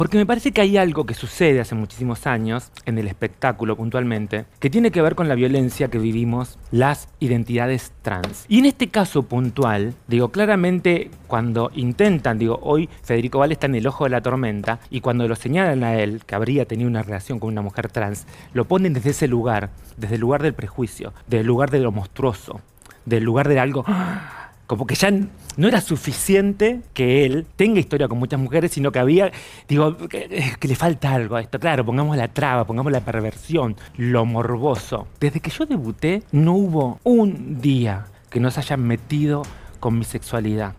Porque me parece que hay algo que sucede hace muchísimos años, en el espectáculo puntualmente, que tiene que ver con la violencia que vivimos las identidades trans. Y en este caso puntual, digo, claramente cuando intentan, digo, hoy Federico Vale está en el ojo de la tormenta, y cuando lo señalan a él, que habría tenido una relación con una mujer trans, lo ponen desde ese lugar, desde el lugar del prejuicio, del lugar de lo monstruoso, del lugar de algo... Como que ya no era suficiente que él tenga historia con muchas mujeres, sino que había, digo, que le falta algo a esto. Claro, pongamos la traba, pongamos la perversión, lo morboso. Desde que yo debuté, no hubo un día que no se hayan metido con mi sexualidad.